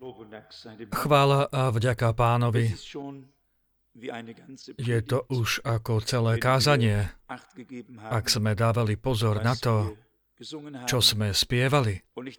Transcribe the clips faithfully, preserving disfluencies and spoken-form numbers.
Chvála a vďaka Pánovi. Je to už ako celé kázanie, ak sme dávali pozor na to, čo sme spievali.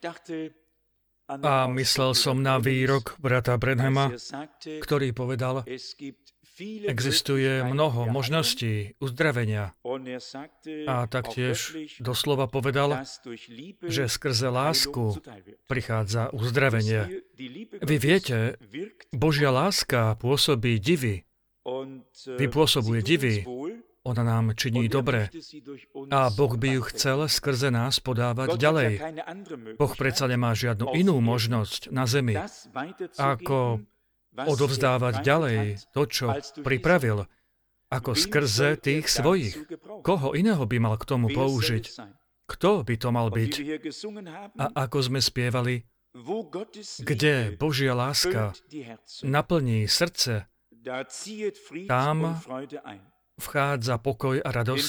A myslel som na výrok brata Branhama, ktorý povedal, existuje mnoho možností uzdravenia. A taktiež doslova povedal, že skrze lásku prichádza uzdravenie. Vy viete, Božia láska pôsobí divy. Vypôsobuje divy. Ona nám činí dobre. A Boh by ju chcel skrze nás podávať ďalej. Boh predsa nemá žiadnu inú možnosť na zemi, ako odovzdávať ďalej to, čo pripravil, ako skrze tých svojich. Koho iného by mal k tomu použiť? Kto by to mal byť? A ako sme spievali, kde Božia láska naplní srdce, tam vchádza pokoj a radosť,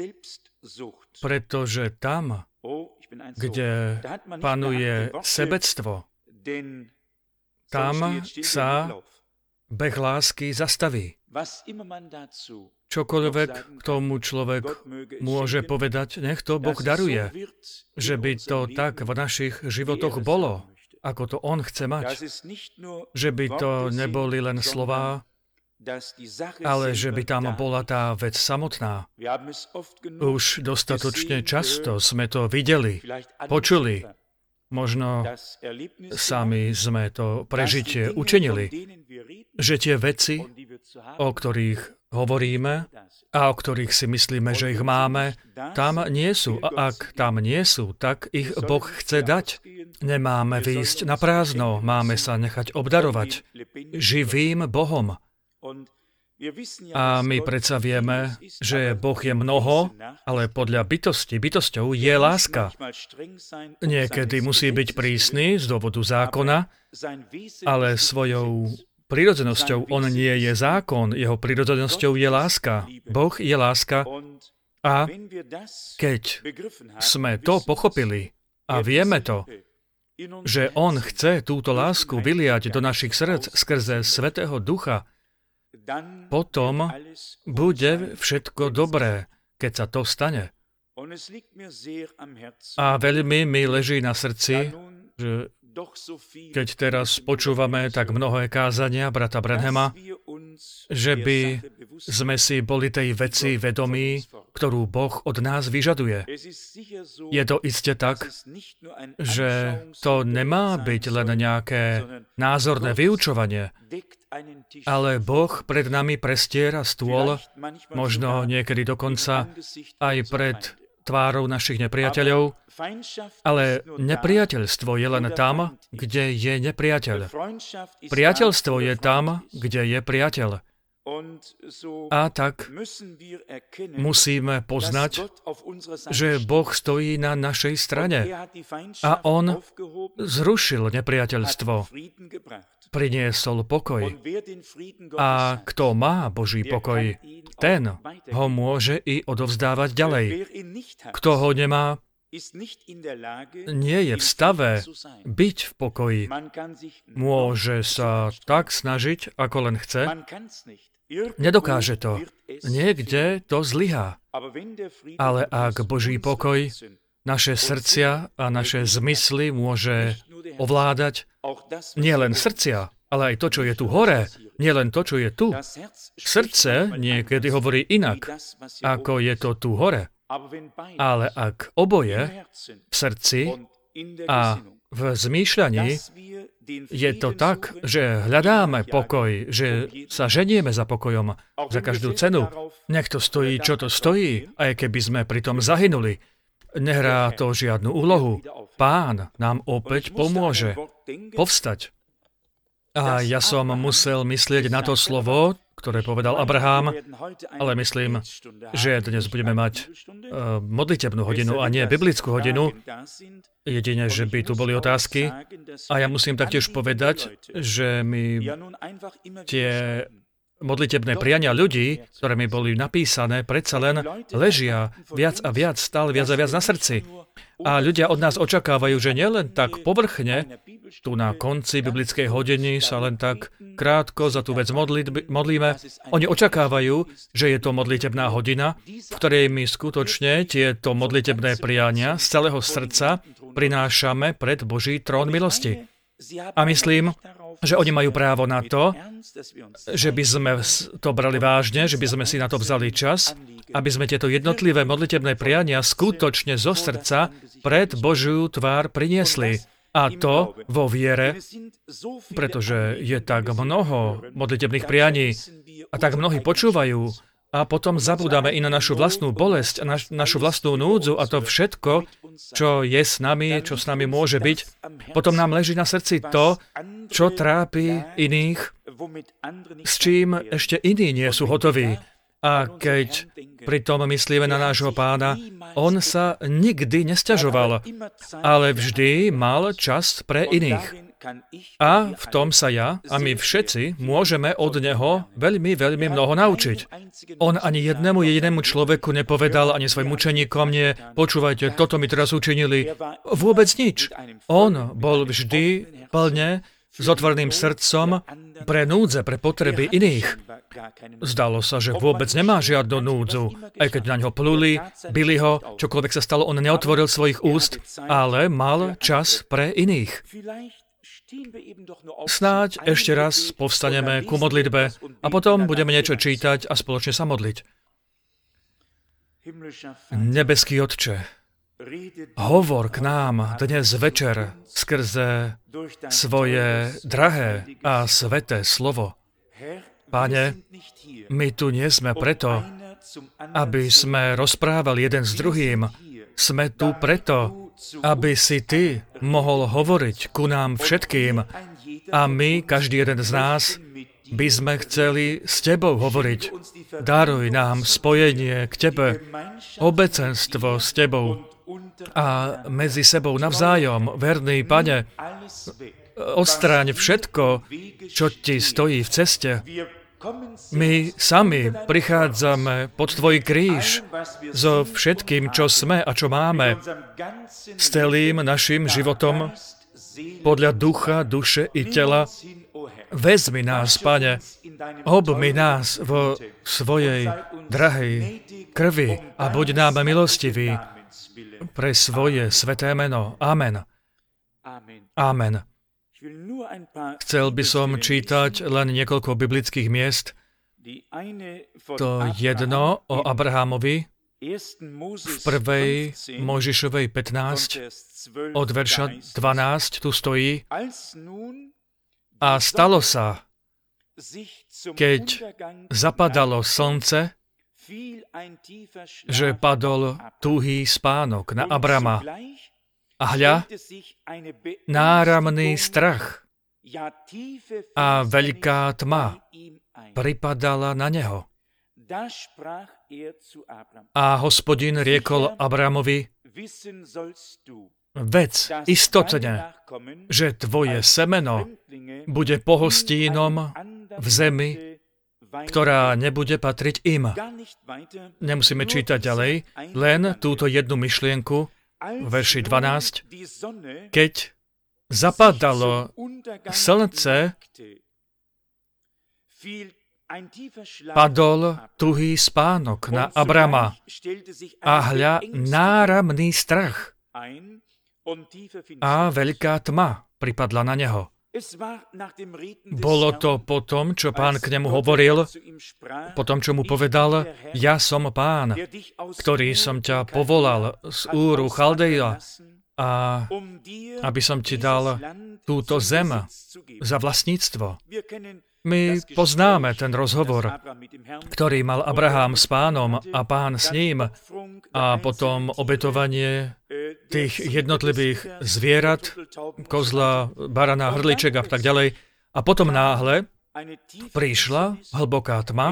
pretože tam, kde panuje sebectvo, tam sa beh lásky zastaví. Čokoľvek k tomu človek môže povedať, nech to Boh daruje, že by to tak v našich životoch bolo, ako to On chce mať. Že by to neboli len slová, ale že by tam bola tá vec samotná. Už dostatočne často sme to videli, počuli. Možno sami sme to prežitie učinili, že tie veci, o ktorých hovoríme a o ktorých si myslíme, že ich máme, tam nie sú. A ak tam nie sú, tak ich Boh chce dať. Nemáme výjsť na prázdno, máme sa nechať obdarovať živým Bohom. A my predsa vieme, že Boh je mnoho, ale podľa bytosti, bytosťou je láska. Niekedy musí byť prísny z dôvodu zákona, ale svojou prirodzenosťou on nie je zákon, jeho prirodzenosťou je láska. Boh je láska a keď sme to pochopili a vieme to, že on chce túto lásku vyliať do našich srdc skrze Svätého Ducha, potom bude všetko dobré, keď sa to stane. A veľmi mi leží na srdci, že keď teraz počúvame tak mnohé kázania brata Branhama, že by sme si boli tej veci vedomí, ktorú Boh od nás vyžaduje. Je to iste tak, že to nemá byť len nejaké názorné vyučovanie, ale Boh pred nami prestiera stôl, možno niekedy dokonca aj pred tvárou našich nepriateľov, ale nepriateľstvo je len tam, kde je nepriateľ. Priateľstvo je tam, kde je priateľ. A tak musíme poznať, že Boh stojí na našej strane a On zrušil nepriateľstvo, priniesol pokoj. A kto má Boží pokoj, ten ho môže i odovzdávať ďalej. Kto ho nemá, nie je v stave byť v pokoji. Môže sa tak snažiť, ako len chce. Nedokáže to. Niekde to zlyhá. Ale ak Boží pokoj naše srdcia a naše zmysly môže ovládať, nie len srdcia, ale aj to, čo je tu hore, nie len to, čo je tu. Srdce niekedy hovorí inak, ako je to tu hore. Ale ak oboje v srdci a v zmýšľaní je to tak, že hľadáme pokoj, že sa ženieme za pokojom za každú cenu, nech to stojí, čo to stojí, aj keby sme pritom zahynuli. Nehrá to žiadnu úlohu. Pán nám opäť pomôže povstať. A ja som musel myslieť na to slovo, ktoré povedal Abraham, ale myslím, že dnes budeme mať uh, modlitebnú hodinu a nie biblickú hodinu. Jedine, že by tu boli otázky. A ja musím taktiež povedať, že my tie modlitebné priania ľudí, ktoré mi boli napísané, predsa len ležia viac a viac, stále viac a viac na srdci. A ľudia od nás očakávajú, že nielen tak povrchne, tu na konci biblickej hodiny sa len tak krátko za tú vec modlíme. Oni očakávajú, že je to modlitebná hodina, v ktorej my skutočne tieto modlitebné priania z celého srdca prinášame pred Boží trón milosti. A myslím, že oni majú právo na to, že by sme to brali vážne, že by sme si na to vzali čas, aby sme tieto jednotlivé modlitebné priania skutočne zo srdca pred Božiu tvár priniesli. A to vo viere, pretože je tak mnoho modlitebných prianí a tak mnohí počúvajú a potom zabúdame i na našu vlastnú bolesť a naš, našu vlastnú núdzu a to všetko, čo je s nami, čo s nami môže byť. Potom nám leží na srdci to, čo trápi iných, s čím ešte iní nie sú hotoví. A keď pritom myslíme na nášho Pána, on sa nikdy nesťažoval, ale vždy mal čas pre iných. A v tom sa ja a my všetci môžeme od neho veľmi, veľmi mnoho naučiť. On ani jednému jedinému človeku nepovedal, ani svojim učeníkom nie, počúvajte, toto mi teraz učinili. Vôbec nič. On bol vždy plne s otvoreným srdcom pre núdze, pre potreby iných. Zdalo sa, že vôbec nemá žiadnu núdzu. Aj keď na ňo pluli, bili ho, čokoľvek sa stalo, on neotvoril svojich úst, ale mal čas pre iných. Snáď ešte raz povstaneme ku modlitbe a potom budeme niečo čítať a spoločne sa modliť. Nebeský Otče, hovor k nám dnes večer skrze svoje drahé a sveté slovo. Pane, my tu nie sme preto, aby sme rozprávali jeden s druhým. Sme tu preto, aby si Ty mohol hovoriť ku nám všetkým a my, každý jeden z nás, by sme chceli s Tebou hovoriť. Daruj nám spojenie k Tebe, obecenstvo s Tebou a medzi sebou navzájom. Verný Pane, odstráň všetko, čo Ti stojí v ceste. My sami prichádzame pod Tvoj kríž so všetkým, čo sme a čo máme, s celým našim životom, podľa ducha, duše i tela. Vezmi nás, Pane, obmy nás vo svojej drahej krvi a buď nám milostivý pre svoje sveté meno. Amen. Amen. Chcel by som čítať len niekoľko biblických miest. To jedno o Abrahamovi v prvej Mojžišovej pätnásť od verša dvanásť tu stojí. A stalo sa, keď zapadalo slnce, že padol tuhý spánok na Abrama. A hľa, náramný strach a veľká tma pripadala na neho. A Hospodin riekol Abramovi, vedz istotne, že tvoje semeno bude pohostínom v zemi, ktorá nebude patriť im. Nemusíme čítať ďalej, len túto jednu myšlienku, v verši dvanásť, keď zapadalo slnce, padol tuhý spánok na Abrama a hľa náramný strach a veľká tma pripadla na neho. Bolo to po tom, čo Pán k nemu hovoril, po tom, čo mu povedal, ja som Pán, ktorý som ťa povolal z Úru Chaldeja, a aby som ti dal túto zem za vlastníctvo. My poznáme ten rozhovor, ktorý mal Abraham s Pánom a Pán s ním a potom obetovanie tých jednotlivých zvierat, kozla, barana, hrdliček a tak ďalej. A potom náhle prišla hlboká tma,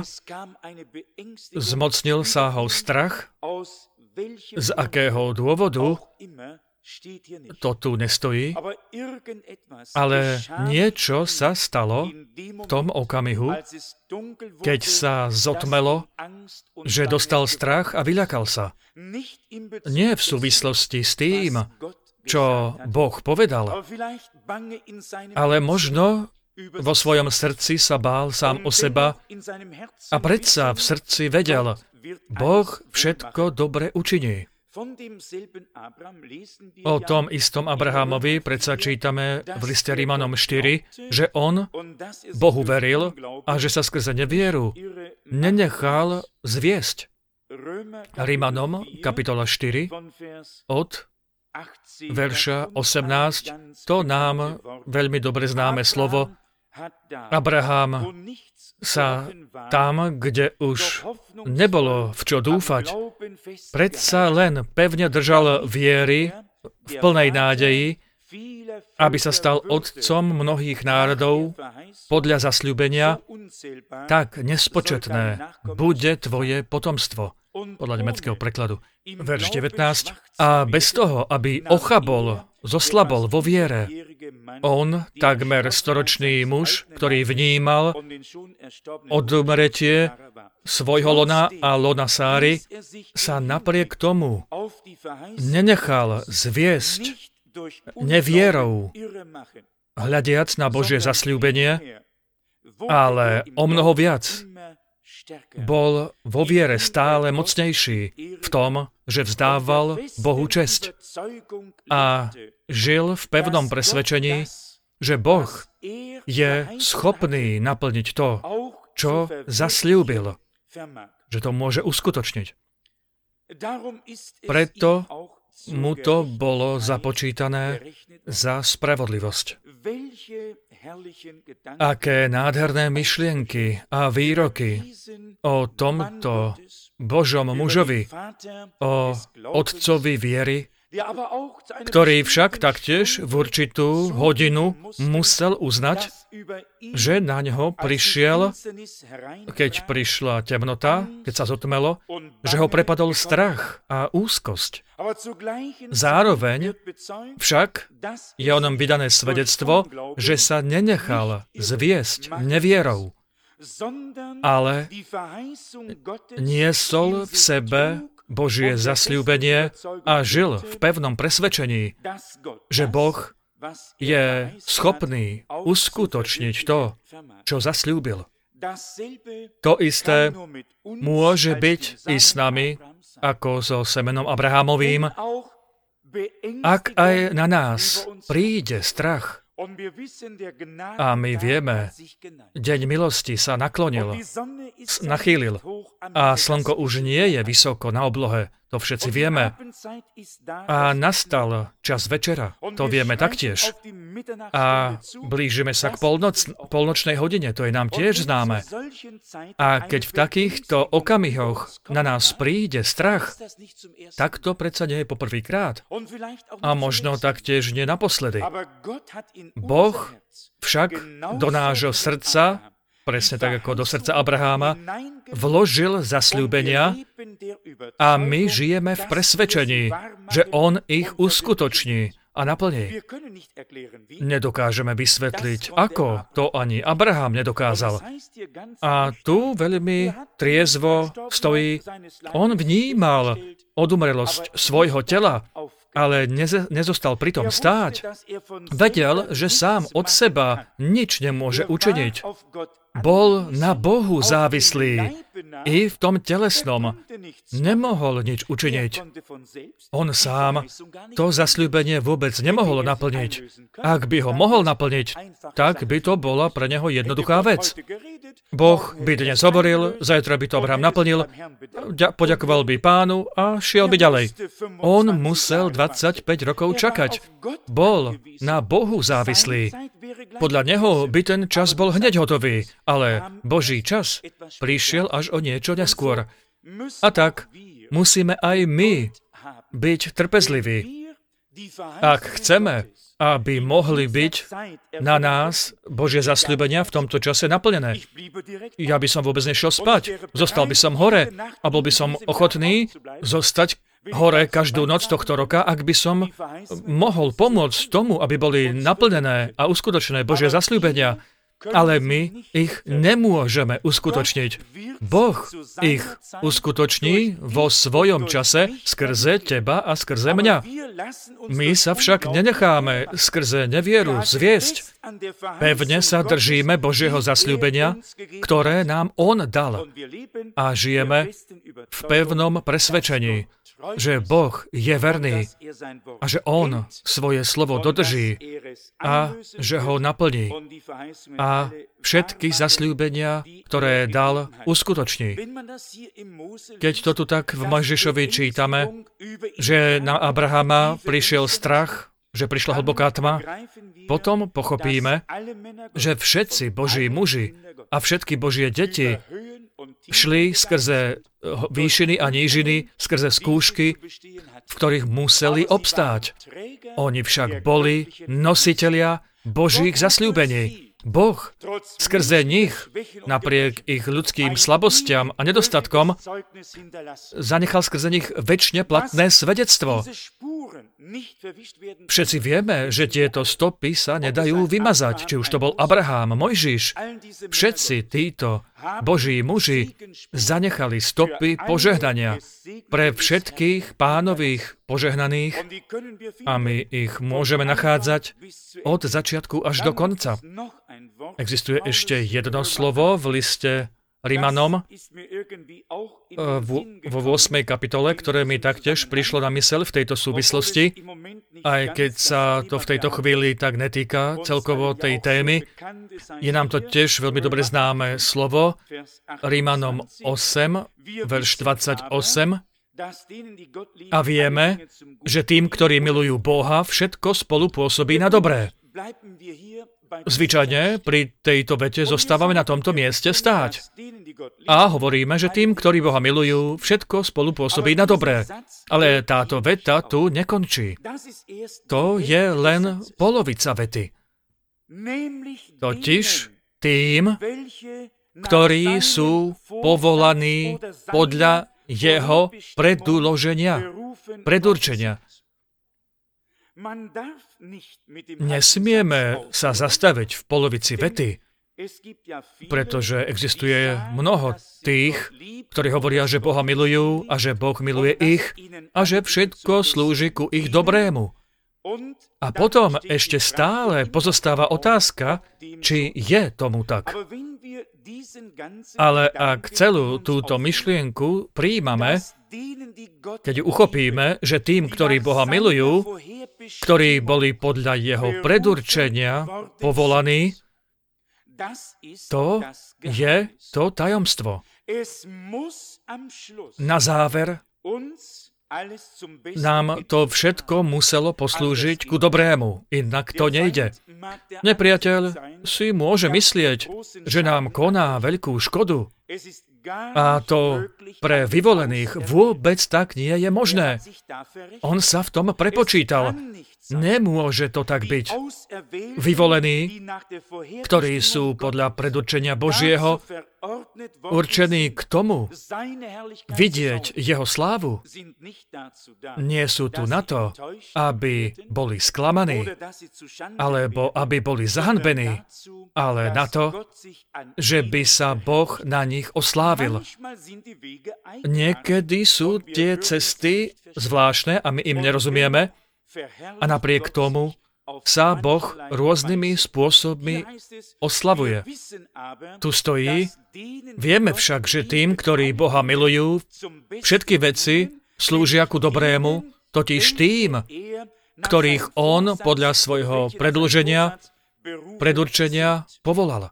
zmocnil sa ho strach, z akého dôvodu to tu nestojí, ale niečo sa stalo v tom okamihu, keď sa zotmelo, že dostal strach a vyľakal sa. Nie v súvislosti s tým, čo Boh povedal, ale možno vo svojom srdci sa bál sám o seba a predsa v srdci vedel, Boh všetko dobre učiní. O tom istom Abrahamovi predsa čítame v liste Rimanom štyri, že on Bohu veril a že sa skrze nevieru nenechal zviesť. Rimanom, kapitola štyri, od verša osemnásť, to nám veľmi dobre známe slovo. Abraham sa tam, kde už nebolo v čo dúfať, predsa len pevne držal viery v plnej nádeji, aby sa stal otcom mnohých národov podľa zasľúbenia, tak nespočetné bude tvoje potomstvo. Podľa nemeckého prekladu. Verš devätnásť. A bez toho, aby ochabol, zoslabol vo viere, on, takmer storočný muž, ktorý vnímal odumretie svojho lona a lona Sáry, sa napriek tomu nenechal zviesť nevierou, hľadiac na Božie zasľúbenie, ale o mnoho viac bol vo viere stále mocnejší v tom, že vzdával Bohu česť a žil v pevnom presvedčení, že Boh je schopný naplniť to, čo zasľúbil, že to môže uskutočniť. Preto mu to bolo započítané za spravodlivosť. Aké nádherné myšlienky a výroky o tomto Božom mužovi, o otcovi viery, ktorý však taktiež v určitú hodinu musel uznať, že na ňo prišiel, keď prišla temnota, keď sa zotmelo, že ho prepadol strach a úzkosť. Zároveň však je o ňom vydané svedectvo, že sa nenechal zviesť nevierou, ale niesol v sebe Božie zasľúbenie a žil v pevnom presvedčení, že Boh je schopný uskutočniť to, čo zasľúbil. To isté môže byť i s nami, ako so semenom Abrahamovým, ak aj na nás príde strach. A my vieme, deň milosti sa naklonil, nachýlil a slnko už nie je vysoko na oblohe, to všetci vieme. A nastal čas večera, to vieme taktiež. A blížime sa k polnoc, polnočnej hodine, to je nám tiež známe. A keď v takýchto okamihoch na nás príde strach, tak to predsa nie je poprvýkrát. A možno taktiež nie naposledy. Boh však do nášho srdca, presne tak ako do srdca Abraháma, vložil zasľúbenia a my žijeme v presvedčení, že on ich uskutoční a naplní. Nedokážeme vysvetliť, ako, to ani Abraham nedokázal. A tu veľmi triezvo stojí, on vnímal odumrelosť svojho tela, ale nez, nezostal pri tom stáť. Vedel, že sám od seba nič nemôže učiniť. Bol na Bohu závislý. I v tom telesnom nemohol nič učiniť. On sám to zasľúbenie vôbec nemohol naplniť. Ak by ho mohol naplniť, tak by to bola pre neho jednoduchá vec. Boh by dnes hovoril, zajtra by to Abraham naplnil, poďakoval by Pánu a šiel by ďalej. On musel dvadsaťpäť rokov čakať. Bol na Bohu závislý. Podľa neho by ten čas bol hneď hotový, ale Boží čas prišiel až o niečo neskôr. A tak musíme aj my byť trpezliví. Ak chceme, aby mohli byť na nás Božie zasľúbenia v tomto čase naplnené. Ja by som vôbec nešiel spať. Zostal by som hore a bol by som ochotný zostať hore každú noc tohto roka, ak by som mohol pomôcť tomu, aby boli naplnené a uskutočnené Božie zasľúbenia, ale my ich nemôžeme uskutočniť. Boh ich uskutoční vo svojom čase skrze teba a skrze mňa. My sa však nenecháme skrze nevieru zviesť. Pevne sa držíme Božieho zasľúbenia, ktoré nám On dal. A žijeme v pevnom presvedčení, že Boh je verný a že On svoje slovo dodrží a že ho naplní a všetky zasľúbenia, ktoré dal, uskutoční. Keď to tu tak v Mojžišovi čítame, že na Abrahama prišiel strach, že prišla hlboká tma, potom pochopíme, že všetci Boží muži a všetky Božie deti šli skrze výšiny a nížiny, skrze skúšky, v ktorých museli obstáť. Oni však boli nositelia Božích zasľúbení. Boh skrze nich, napriek ich ľudským slabostiam a nedostatkom, zanechal skrze nich večne platné svedectvo. Všetci vieme, že tieto stopy sa nedajú vymazať, či už to bol Abraham, Mojžiš. Všetci títo Boží muži zanechali stopy požehnania pre všetkých Pánových požehnaných a my ich môžeme nachádzať od začiatku až do konca. Existuje ešte jedno slovo v liste Rimanom vo ôsmej kapitole, ktoré mi taktiež prišlo na myseľ v tejto súvislosti, aj keď sa to v tejto chvíli tak netýka celkovo tej témy. Je nám to tiež veľmi dobre známe slovo, Rimanom osem, verš dvadsaťosem. A vieme, že tým, ktorí milujú Boha, všetko spolu pôsobí na dobré. Zvyčajne pri tejto vete zostávame na tomto mieste stáť. A hovoríme, že tým, ktorí Boha milujú, všetko spolu pôsobí na dobré. Ale táto veta tu nekončí. To je len polovica vety. Totiž tým, ktorí sú povolaní podľa jeho predúloženia, predurčenia. Nesmieme sa zastaviť v polovici vety, pretože existuje mnoho tých, ktorí hovoria, že Boha milujú a že Boh miluje ich a že všetko slúži ku ich dobrému. A potom ešte stále pozostáva otázka, či je tomu tak. Ale ak celú túto myšlienku prijímame, keď uchopíme, že tým, ktorí Boha milujú, ktorí boli podľa jeho predurčenia povolaní, to je to tajomstvo. Na záver nám to všetko muselo poslúžiť ku dobrému, inak to nejde. Nepriateľ si môže myslieť, že nám koná veľkú škodu, a to pre vyvolených vôbec tak nie je možné. On sa v tom prepočítal. Nemôže to tak byť. Vyvolení, ktorí sú podľa predurčenia Božieho určení k tomu vidieť jeho slávu, nie sú tu na to, aby boli sklamaní, alebo aby boli zahanbení, ale na to, že by sa Boh na nich oslávil. Niekedy sú tie cesty zvláštne a my im nerozumieme a napriek tomu sa Boh rôznymi spôsobmi oslavuje. Tu stojí, vieme však, že tým, ktorí Boha milujú, všetky veci slúžia ku dobrému, totiž tým, ktorých On podľa svojho predĺženia, predurčenia povolal.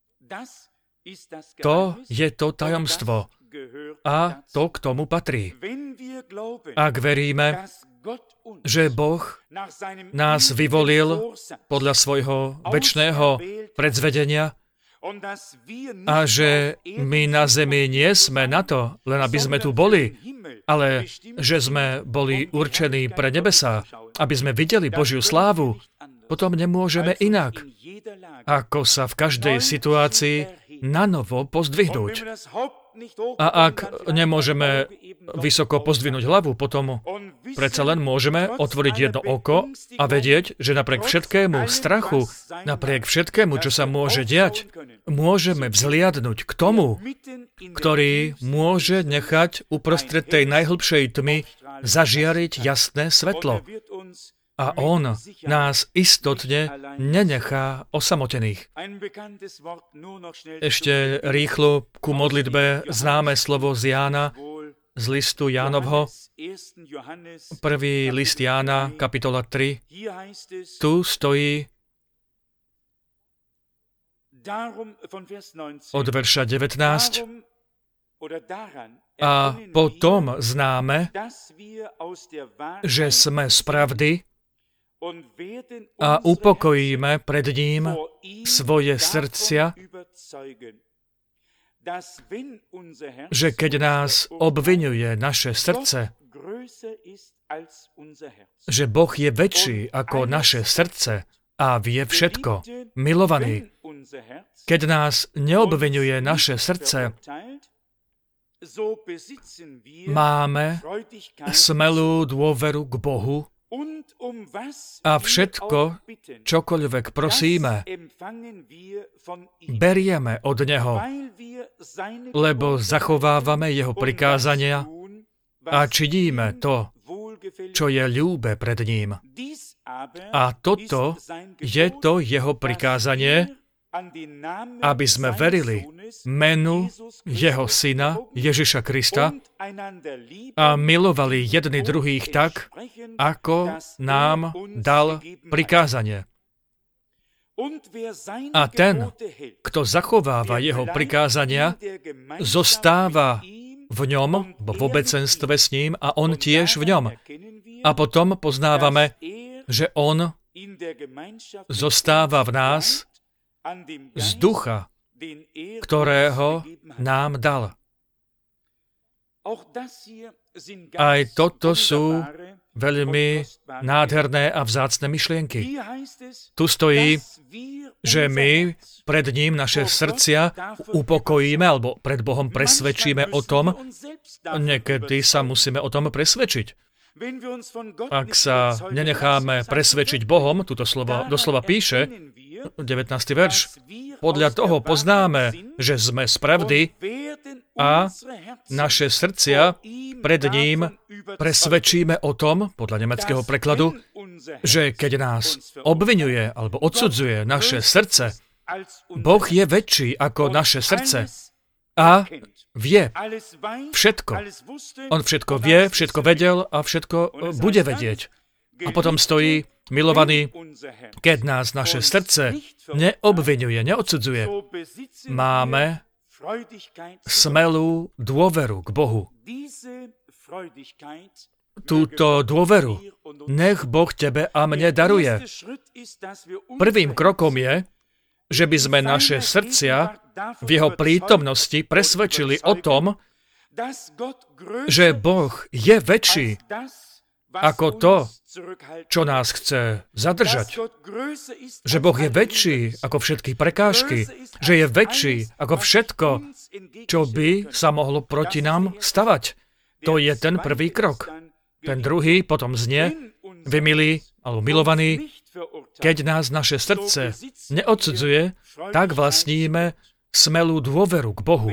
To je to tajomstvo a to k tomu patrí. Ak veríme, že Boh nás vyvolil podľa svojho večného predzvedenia a že my na zemi nie sme na to, len aby sme tu boli, ale že sme boli určení pre nebesá, aby sme videli Božiu slávu, potom nemôžeme inak, ako sa v každej situácii nanovo pozdvihnúť. A ak nemôžeme vysoko pozdvihnúť hlavu, potom predsa len môžeme otvoriť jedno oko a vedieť, že napriek všetkému strachu, napriek všetkému, čo sa môže diať, môžeme vzliadnúť k tomu, ktorý môže nechať uprostred tej najhlbšej tmy zažiariť jasné svetlo. A on nás istotne nenechá osamotených. Ešte rýchlo ku modlitbe známe slovo z Jána, z listu Jánovho, prvý list Jána, kapitola tri. Tu stojí od verša devätnásť. A potom známe, že sme z pravdy a upokojíme pred ním svoje srdcia, že keď nás obviňuje naše srdce, že Boh je väčší ako naše srdce a vie všetko. Milovaní, keď nás neobviňuje naše srce, máme smelú dôveru k Bohu a všetko, čokoľvek prosíme, berieme od Neho, lebo zachovávame Jeho prikázania a činíme to, čo je ľúbe pred ním. A toto je to Jeho prikázanie, aby sme verili menu Jeho Syna, Ježiša Krista, a milovali jedni druhých tak, ako nám dal prikázanie. A ten, kto zachováva Jeho prikázania, zostáva v ňom, v obecenstve s ním, a on tiež v ňom. A potom poznávame, že on zostáva v nás z ducha, ktorého nám dal. Aj toto sú veľmi nádherné a vzácne myšlienky. Tu stojí, že my pred ním naše srdcia upokojíme, alebo pred Bohom presvedčíme o tom. Niekedy sa musíme o tom presvedčiť. Ak sa nenecháme presvedčiť Bohom, túto slovo doslova píše, devätnásty verš, podľa toho poznáme, že sme z pravdy a naše srdcia pred ním presvedčíme o tom, podľa nemeckého prekladu, že keď nás obviňuje alebo odsudzuje naše srdce, Boh je väčší ako naše srdce a vie všetko. On všetko vie, všetko vedel a všetko bude vedieť. A potom stojí, milovaný, keď nás naše srdce neobviňuje, neodsudzuje, máme smelú dôveru k Bohu. Túto dôveru nech Boh tebe a mne daruje. Prvým krokom je, že by sme naše srdcia v Jeho prítomnosti presvedčili o tom, že Boh je väčší ako to, čo nás chce zadržať. Že Boh je väčší ako všetky prekážky. Že je väčší ako všetko, čo by sa mohlo proti nám stavať. To je ten prvý krok. Ten druhý potom znie, vy milí, alebo milovaní, keď nás naše srdce neodsudzuje, tak vlastníme smelú dôveru k Bohu.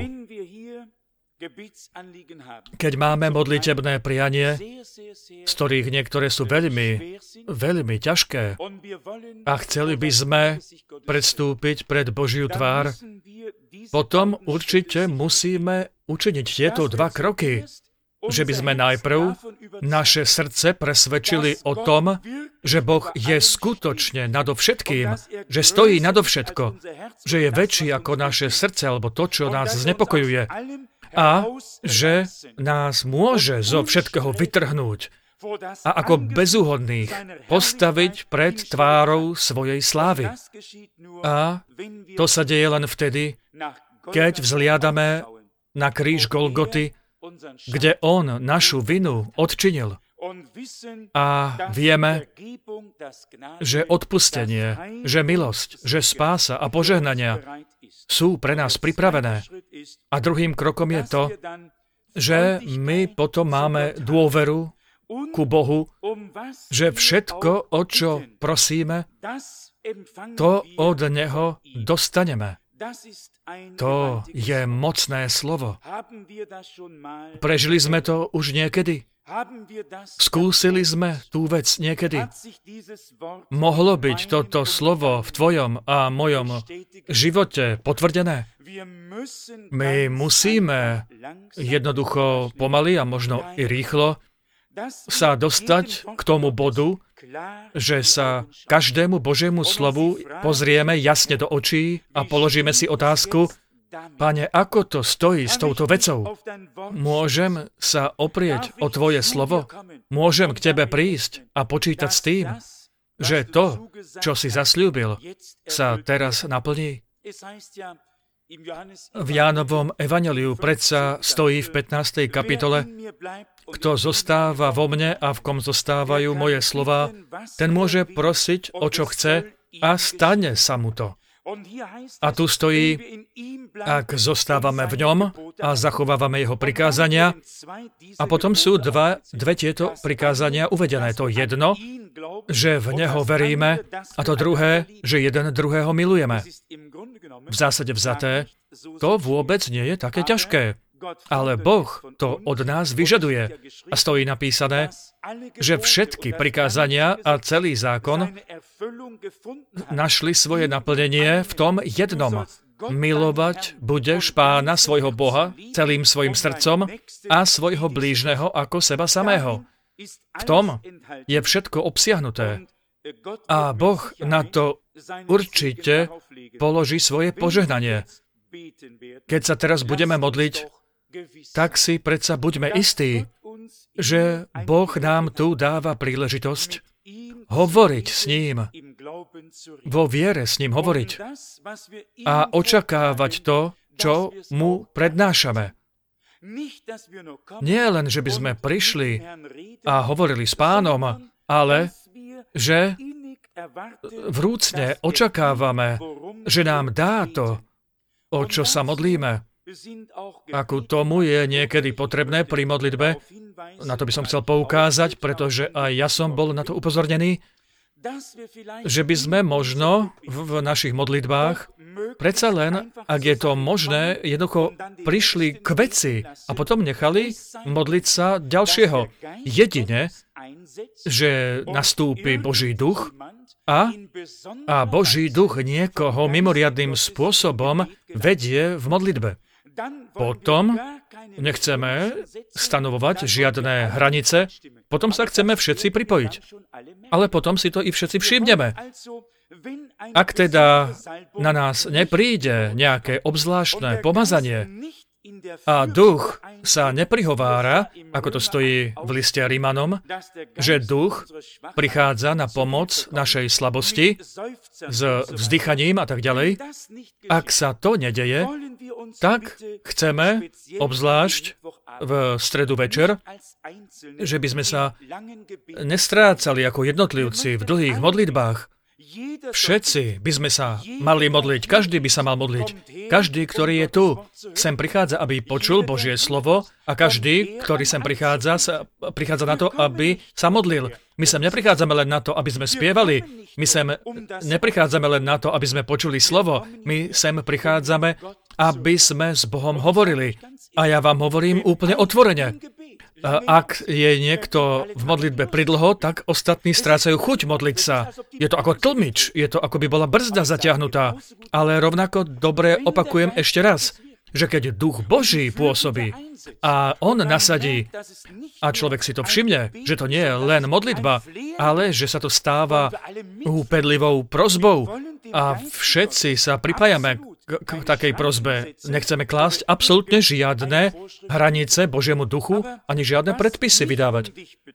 Keď máme modlitebné prianie, z ktorých niektoré sú veľmi, veľmi ťažké, a chceli by sme predstúpiť pred Božiu tvár, potom určite musíme učiniť tieto dva kroky, že by sme najprv naše srdce presvedčili o tom, že Boh je skutočne nadovšetkým, že stojí nadovšetko, že je väčší ako naše srdce alebo to, čo nás znepokojuje, a že nás môže zo všetkého vytrhnúť a ako bezúhodných postaviť pred tvárou svojej slávy. A to sa deje len vtedy, keď vzliadame na kríž Golgoty, kde on našu vinu odčinil. A vieme, že odpustenie, že milosť, že spása a požehnania sú pre nás pripravené. A druhým krokom je to, že my potom máme dôveru ku Bohu, že všetko, o čo prosíme, to od Neho dostaneme. To je mocné slovo. Prežili sme to už niekedy? Skúsili sme tú vec niekedy? Mohlo byť toto slovo v tvojom a mojom živote potvrdené? My musíme jednoducho pomaly a možno i rýchlo sa dostať k tomu bodu, že sa každému Božiemu slovu pozrieme jasne do očí a položíme si otázku: Pane, ako to stojí s touto vecou? Môžem sa oprieť o Tvoje slovo? Môžem k Tebe prísť a počítať s tým, že to, čo si zasľúbil, sa teraz naplní? V Jánovom evanjeliu predsa stojí v pätnástej kapitole: Kto zostáva vo mne a v kom zostávajú moje slová, ten môže prosiť, o čo chce, a stane sa mu to. A tu stojí: Ak zostávame v ňom a zachovávame jeho prikázania. A potom sú dva, dve tieto prikázania uvedené. To jedno, že v neho veríme, a to druhé, že jeden druhého milujeme. V zásade vzaté, to vôbec nie je také ťažké. Ale Boh to od nás vyžaduje. A stojí napísané, že všetky prikázania a celý zákon našli svoje naplnenie v tom jednom. Milovať budeš Pána svojho Boha celým svojim srdcom a svojho blížneho ako seba samého. V tom je všetko obsiahnuté. A Boh na to určite položí svoje požehnanie. Keď sa teraz budeme modliť, tak si predsa buďme istí, že Boh nám tu dáva príležitosť hovoriť s ním, vo viere s ním hovoriť a očakávať to, čo mu prednášame. Nie len, že by sme prišli a hovorili s Pánom, ale že vrúcne očakávame, že nám dá to, o čo sa modlíme. Ako tomu je niekedy potrebné pri modlitbe, na to by som chcel poukázať, pretože aj ja som bol na to upozornený, že by sme možno v našich modlitbách predsa len, ak je to možné, jednoducho prišli k veci a potom nechali modliť sa ďalšieho. Jedine, že nastúpi Boží duch a, a Boží duch niekoho mimoriadnym spôsobom vedie v modlitbe. Potom nechceme stanovovať žiadne hranice, potom sa chceme všetci pripojiť. Ale potom si to i všetci všimneme. Ak teda na nás nepríde nejaké obzvláštne pomazanie a duch sa neprihovára, ako to stojí v liste Rímanom, že duch prichádza na pomoc našej slabosti s vzdychaním a tak ďalej, ak sa to nedeje, tak chceme, obzvlášť v stredu večer, že by sme sa nestrácali ako jednotlivci v dlhých modlitbách. Všetci by sme sa mali modliť, každý by sa mal modliť. Každý, ktorý je tu, sem prichádza, aby počul Božie slovo a každý, ktorý sem prichádza, sa, prichádza na to, aby sa modlil. My sem neprichádzame len na to, aby sme spievali. My sem neprichádzame len na to, aby sme počuli slovo. My sem prichádzame, aby sme s Bohom hovorili. A ja vám hovorím úplne otvorene. Ak je niekto v modlitbe pridlho, tak ostatní strácajú chuť modliť sa. Je to ako tlmič, je to ako by bola brzda zatiahnutá. Ale rovnako dobre opakujem ešte raz, že keď duch Boží pôsobí a on nasadí a človek si to všimne, že to nie je len modlitba, ale že sa to stáva úpedlivou prosbou a všetci sa pripájame k, k takej prosbe. Nechceme klásť absolútne žiadne hranice Božiemu duchu ani žiadne predpisy vydávať.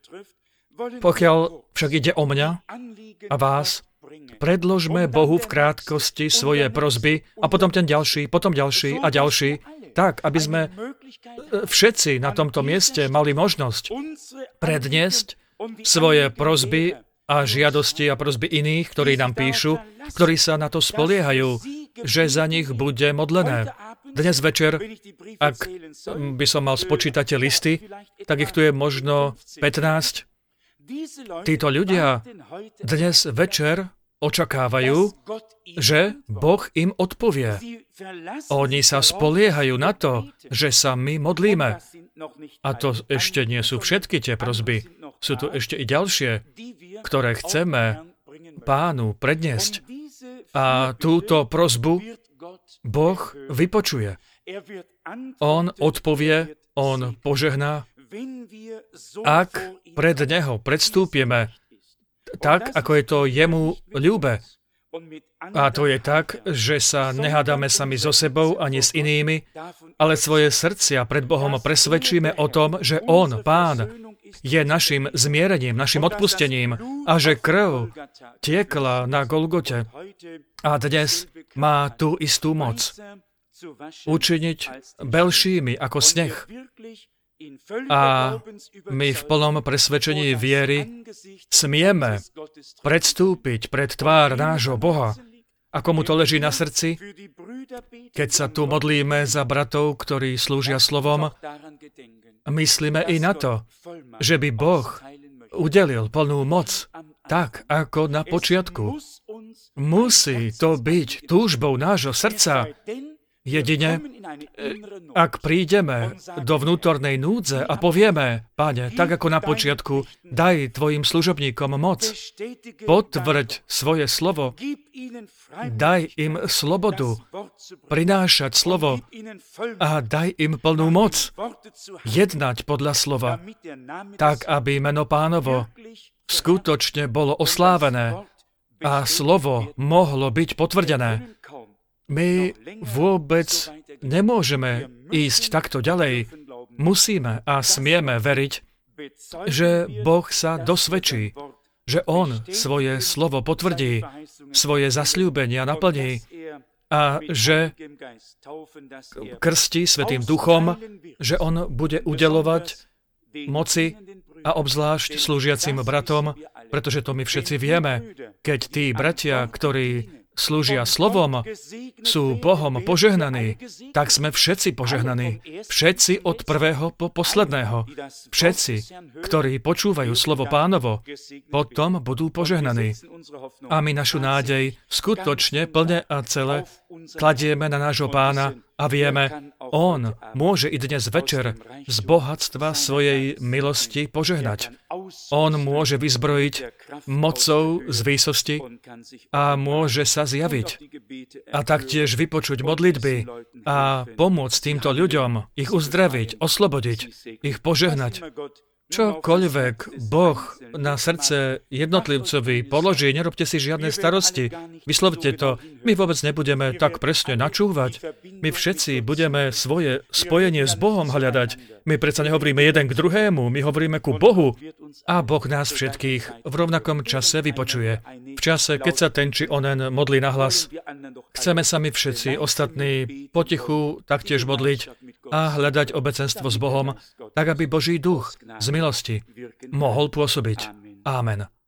Pokiaľ však ide o mňa a vás, predložme Bohu v krátkosti svoje prosby a potom ten ďalší, potom ďalší a ďalší, tak, aby sme všetci na tomto mieste mali možnosť predniesť svoje prosby a žiadosti a prosby iných, ktorí nám píšu, ktorí sa na to spoliehajú, že za nich bude modlené. Dnes večer, ak by som mal spočítať tie listy, tak ich tu je možno pätnásť. Títo ľudia dnes večer očakávajú, že Boh im odpovie. Oni sa spoliehajú na to, že sa my modlíme. A to ešte nie sú všetky tie prosby. Sú tu ešte i ďalšie, ktoré chceme Pánu predniesť. A túto prosbu Boh vypočuje. On odpovie, on požehná, ak pred Neho predstúpime tak, ako je to jemu ľúbe. A to je tak, že sa nehádame sami so sebou ani s inými, ale svoje srdcia pred Bohom presvedčíme o tom, že On, Pán, je našim zmierením, našim odpustením a že krv tiekla na Golgote a dnes má tú istú moc učiniť belšími ako sneh. A my v plnom presvedčení viery smieme predstúpiť pred tvár nášho Boha. A komu to leží na srdci? Keď sa tu modlíme za bratov, ktorí slúžia slovom, myslíme i na to, že by Boh udelil plnú moc, tak ako na počiatku. Musí to byť túžbou nášho srdca. Jedine, ak prídeme do vnútornej núdze a povieme, Pane, tak ako na počiatku, daj tvojim služobníkom moc, potvrď svoje slovo, daj im slobodu, prinášať slovo a daj im plnú moc, jednať podľa slova, tak aby meno Pánovo skutočne bolo oslávené a slovo mohlo byť potvrdené. My vôbec nemôžeme ísť takto ďalej. Musíme a smieme veriť, že Boh sa dosvedčí, že On svoje slovo potvrdí, svoje zasľúbenia naplní a že krstí Svätým Duchom, že On bude udeľovať moci a obzvlášť slúžiacim bratom, pretože to my všetci vieme, keď tí bratia, ktorí slúžia slovom, sú Bohom požehnaní, tak sme všetci požehnaní. Všetci od prvého po posledného. Všetci, ktorí počúvajú slovo Pánovo, potom budú požehnaní. A my našu nádej skutočne plne a celé kladieme na nášho Pána a vieme, On môže i dnes večer z bohatstva svojej milosti požehnať. On môže vyzbrojiť mocou z výsosti a môže sa zjaviť a taktiež vypočuť modlitby a pomôcť týmto ľuďom, ich uzdraviť, oslobodiť, ich požehnať. Čokoľvek Boh na srdce jednotlivcovi položí, nerobte si žiadne starosti. Vyslovte to. My vôbec nebudeme tak presne načúvať. My všetci budeme svoje spojenie s Bohom hľadať. My predsa nehovoríme jeden k druhému, my hovoríme ku Bohu. A Boh nás všetkých v rovnakom čase vypočuje. V čase, keď sa ten či onen modlí nahlas, chceme sa my všetci ostatní potichu taktiež modliť a hľadať obecenstvo s Bohom, tak aby Boží duch z milosti mohol pôsobiť. Amen.